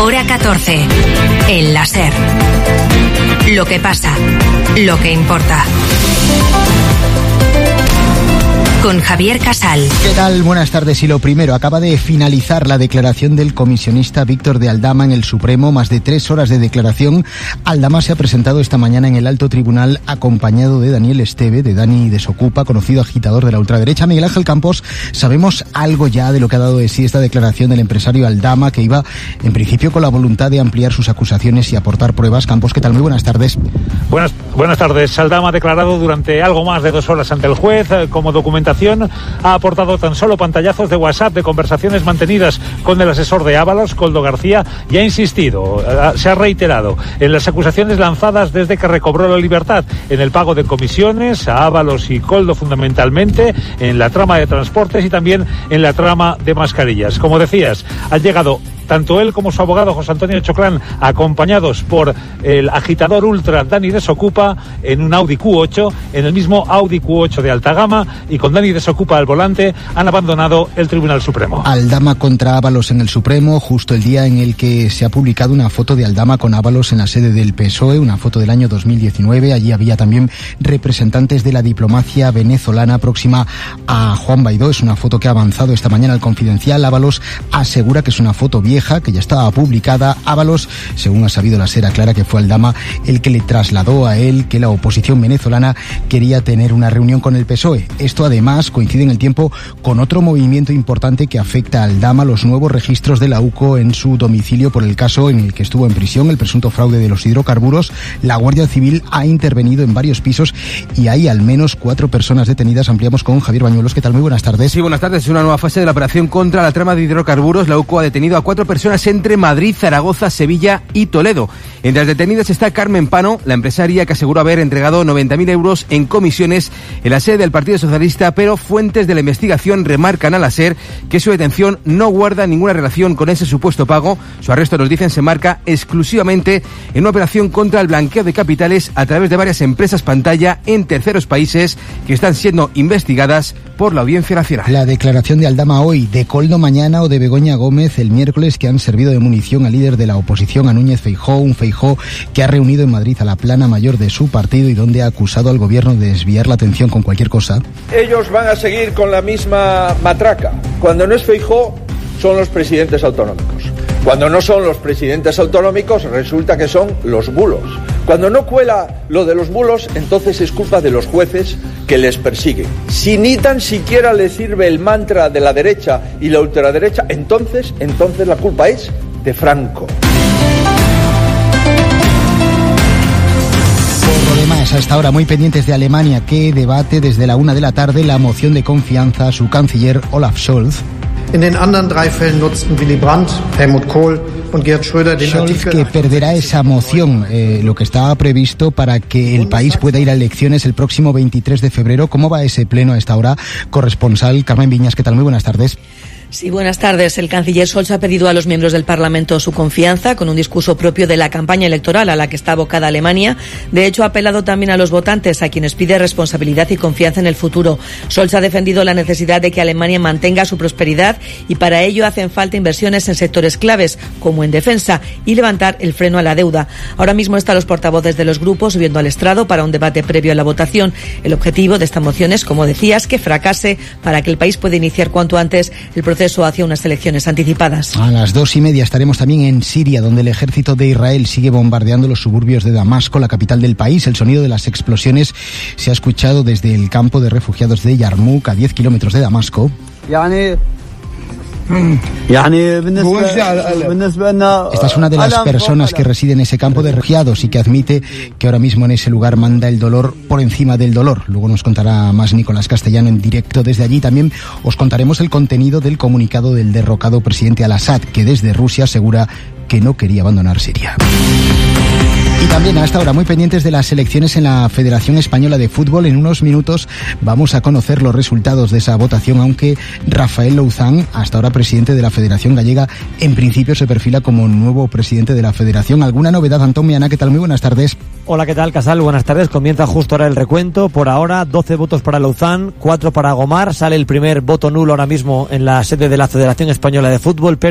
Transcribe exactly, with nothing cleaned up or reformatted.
Hora catorce. El La SER. Lo que pasa, lo que importa. Con Javier Casal. ¿Qué tal? Buenas tardes. Y lo primero, acaba de finalizar la declaración del comisionista Víctor de Aldama en el Supremo. Más de tres horas de declaración. Aldama se ha presentado esta mañana en el alto tribunal acompañado de Daniel Esteve, de Dani Desocupa, conocido agitador de la ultraderecha. Miguel Ángel Campos, ¿sabemos algo ya de lo que ha dado de sí esta declaración del empresario Aldama, que iba en principio con la voluntad de ampliar sus acusaciones y aportar pruebas? Campos, ¿qué tal? Muy buenas tardes. Buenas, buenas tardes. Aldama ha declarado durante algo más de dos horas ante el juez. Como documentación ha aportado tan solo pantallazos de WhatsApp de conversaciones mantenidas con el asesor de Ábalos, Koldo García, y ha insistido, se ha reiterado en las acusaciones lanzadas desde que recobró la libertad, en el pago de comisiones a Ábalos y Koldo fundamentalmente, en la trama de transportes y también en la trama de mascarillas. Como decías, han llegado tanto él como su abogado José Antonio Choclán, acompañados por el agitador ultra Dani Desocupa, en un Audi Q ocho, en el mismo Audi Q ocho de alta gama, y con Dani Desocupa al volante, han abandonado el Tribunal Supremo. Aldama contra Ábalos en el Supremo, justo el día en el que se ha publicado una foto de Aldama con Ábalos en la sede del P S O E, una foto del año dos mil diecinueve. Allí había también representantes de la diplomacia venezolana próxima a Juan Guaidó. Es una foto que ha avanzado esta mañana al Confidencial. Ábalos asegura que es una foto vieja, que ya estaba publicada. Ábalos, según ha sabido la SER, aclara que fue Aldama el que le trasladó a él que la oposición venezolana quería tener una reunión con el P S O E. Esto además coincide en el tiempo con otro movimiento importante que afecta a Aldama, los nuevos registros de la U C O en su domicilio por el caso en el que estuvo en prisión, el presunto fraude de los hidrocarburos. La Guardia Civil ha intervenido en varios pisos y hay al menos cuatro personas detenidas. Ampliamos con Javier Bañuelos. ¿Qué tal? Muy buenas tardes. Sí, buenas tardes. Es una nueva fase de la operación contra la trama de hidrocarburos. La U C O ha detenido a cuatro personas entre Madrid, Zaragoza, Sevilla y Toledo. Entre las detenidas está Carmen Pano, la empresaria que aseguró haber entregado noventa mil euros en comisiones en la sede del Partido Socialista, pero fuentes de la investigación remarcan a la SER que su detención no guarda ninguna relación con ese supuesto pago. Su arresto, nos dicen, se marca exclusivamente en una operación contra el blanqueo de capitales a través de varias empresas pantalla en terceros países que están siendo investigadas por la Audiencia Nacional. La declaración de Aldama hoy, de Koldo mañana o de Begoña Gómez el miércoles, que han servido de munición al líder de la oposición, a Núñez Feijóo, un Feijóo que ha reunido en Madrid a la plana mayor de su partido y donde ha acusado al gobierno de desviar la atención con cualquier cosa. Ellos van a seguir con la misma matraca. Cuando no es Feijóo, son los presidentes autonómicos. Cuando no son los presidentes autonómicos, resulta que son los bulos. Cuando no cuela lo de los bulos, entonces es culpa de los jueces que les persiguen. Si ni tan siquiera les sirve el mantra de la derecha y la ultraderecha, entonces, entonces la culpa es de Franco. Por lo demás, hasta ahora muy pendientes de Alemania, que debate desde la una de la tarde la moción de confianza a su canciller Olaf Scholz. En den anderen drei Fällen nutzten Willy Brandt, Helmut Kohl und Gerhard Schröder den Scholz, Artikel... que perderá esa moción, eh, lo que estaba previsto para que el país pueda ir a elecciones el próximo veintitrés de febrero. ¿Cómo va ese pleno a esta hora? Corresponsal Carmen Viñas, ¿qué tal? Muy buenas tardes. Sí, buenas tardes. El canciller Scholz ha pedido a los miembros del Parlamento su confianza con un discurso propio de la campaña electoral a la que está abocada Alemania. De hecho, ha apelado también a los votantes, a quienes pide responsabilidad y confianza en el futuro. Scholz ha defendido la necesidad de que Alemania mantenga su prosperidad y para ello hacen falta inversiones en sectores claves, como en defensa, y levantar el freno a la deuda. Ahora mismo están los portavoces de los grupos subiendo al estrado para un debate previo a la votación. El objetivo de esta moción es, como decías, que fracase para que el país pueda iniciar cuanto antes el proceso hacia unas elecciones anticipadas. A las dos y media estaremos también en Siria, donde el ejército de Israel sigue bombardeando los suburbios de Damasco, la capital del país. El sonido de las explosiones se ha escuchado desde el campo de refugiados de Yarmouk, a diez kilómetros de Damasco. Esta es una de las personas que reside en ese campo de refugiados y que admite que ahora mismo en ese lugar manda el dolor por encima del dolor. Luego nos contará más Nicolás Castellano en directo desde allí. También os contaremos el contenido del comunicado del derrocado presidente Al-Assad, que desde Rusia asegura que no quería abandonar Siria. Y también a esta hora muy pendientes de las elecciones en la Federación Española de Fútbol. En unos minutos vamos a conocer los resultados de esa votación, aunque Rafael Louzán, hasta ahora presidente de la Federación Gallega, en principio se perfila como nuevo presidente de la Federación. ¿Alguna novedad, Antón Meana? ¿Qué tal? Muy buenas tardes. Hola, ¿qué tal, Casal? Buenas tardes. Comienza justo ahora el recuento. Por ahora, doce votos para Louzán, cuatro para Gomar. Sale el primer voto nulo ahora mismo en la sede de la Federación Española de Fútbol, pero